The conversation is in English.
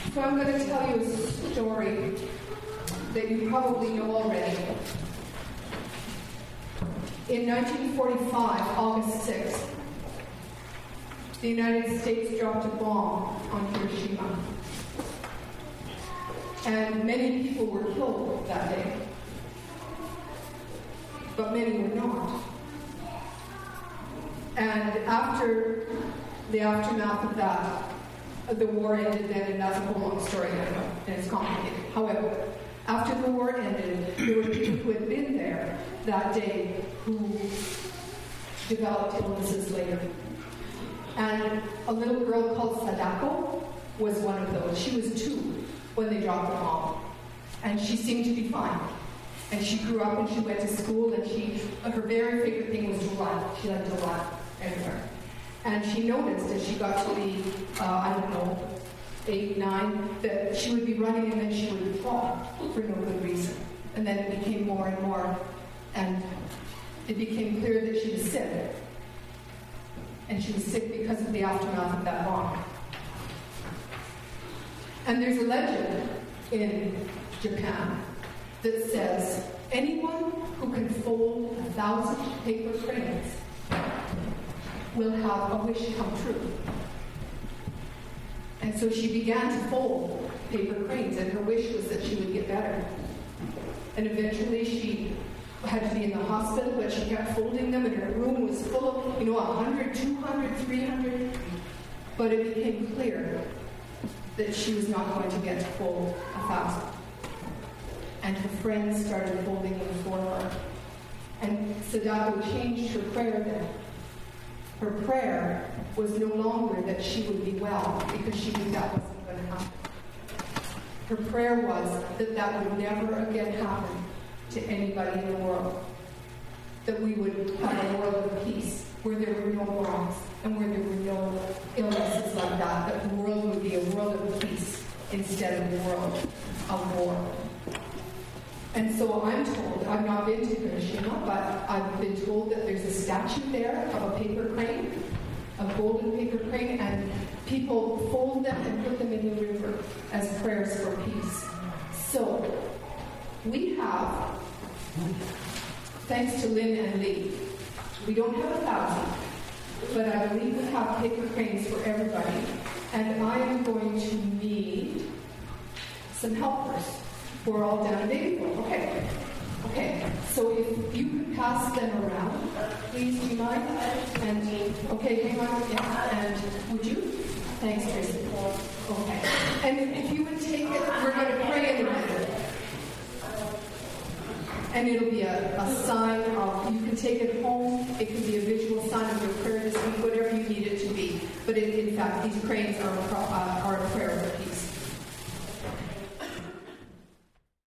So I'm going to tell you a story that you probably know already. In 1945, August 6th, the United States dropped a bomb on Hiroshima. And many people were killed that day. But many were not. And after the aftermath of that, the war ended then, and that's a whole long story, I know, and it's complicated. However, after the war ended, there were people who had been there that day who developed illnesses later. And a little girl called Sadako was one of those. She was 2 when they dropped the bomb. And she seemed to be fine. And she grew up and she went to school, and her very favorite thing was to run. She liked to run everywhere. And she noticed as she got to be, 8, 9, that she would be running and then she would fall for no good reason. And then it became more and more, and it became clear that she was sick. And she was sick because of the aftermath of that bomb. And there's a legend in Japan that says anyone who can fold 1,000 paper cranes will have a wish come true. And so she began to fold paper cranes, and her wish was that she would get better. And eventually she had to be in the hospital, but she kept folding them, and her room was full of, 100, 200, 300. But it became clear that she was not going to get to fold 1,000. And her friends started folding them for her. And Sadako changed her prayer then. Her prayer was no longer that she would be well, because she knew that wasn't going to happen. Her prayer was that that would never again happen to anybody in the world. That we would have a world of peace, where there were no bombs, and where there were no illnesses like that. That the world would be a world of peace instead of a world of war. And so I'm told, I've not been to Hiroshima, but I've been told that there's a statue there of a paper crane, a golden paper crane, and people fold them and put them in the river as prayers for peace. So we have, thanks to Lynn and Lee, we don't have 1,000, but I believe we have paper cranes for everybody, and I am going to need some helpers. We're all down in Babyville. Okay. So if you could pass them around, please, do you mind? And okay, hang on. Yeah. And would you? Thanks, Tracy. Okay. And if you would take it, we're going to pray in the river. And it'll be a sign of, you can take it home. It can be a visual sign of your prayer this week, whatever you need it to be. But in fact, these cranes are a prayer